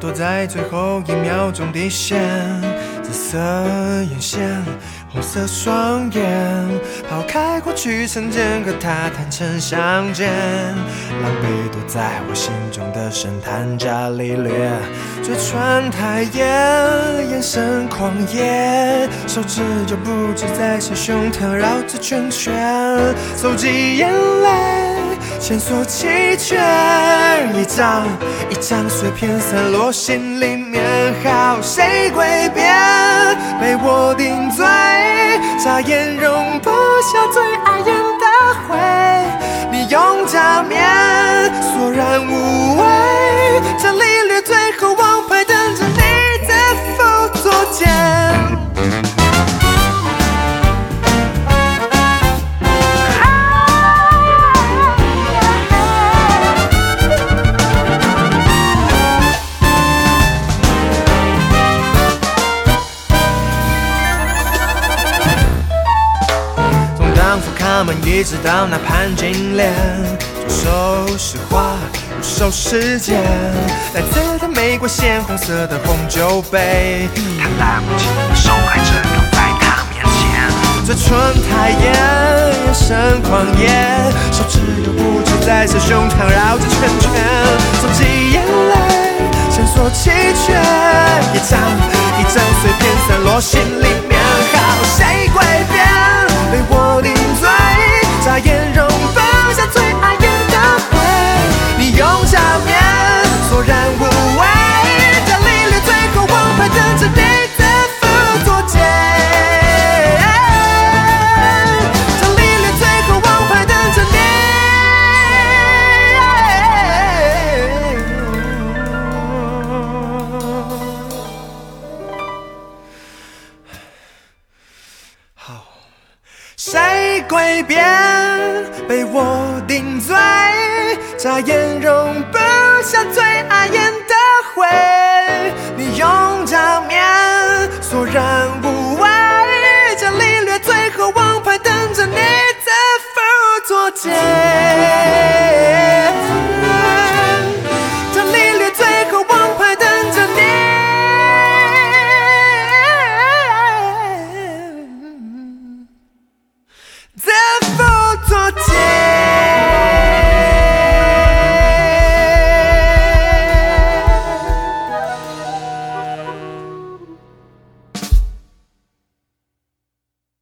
躲在最后1秒钟底线，紫色眼线，红色双眼，抛开过去曾见和他坦诚相见，狼狈躲在我心中的神探伽利略，嘴唇太严，眼神狂野，手指就不止在小胸膛绕着圈圈，搜集眼泪，线索齐全，一张一张碎片散落心里面，好谁诡辩，被我顶罪，眨眼容不下最碍眼的灰，你用假面索然无味，伽利略最后王牌等着你在辅佐间。他们一直到那潘金莲，左手是花，右手是剑，来自的玫瑰鲜红色的红酒杯，他来不及的手还震动在他面前，嘴唇太严，眼神狂野，手指又不止在小胸膛绕着圈圈，收集眼泪，线索齐全，一张一张碎片散落心里面，好谁诡辩，被我顶罪，眨眼容不下最碍眼的灰，你用假面索然无味，伽利略最后王牌等着你在辅佐间，伽利略最后王牌等着你。好。谁诡辩，被我顶罪，眨眼容不下最碍眼的灰，你用假面索然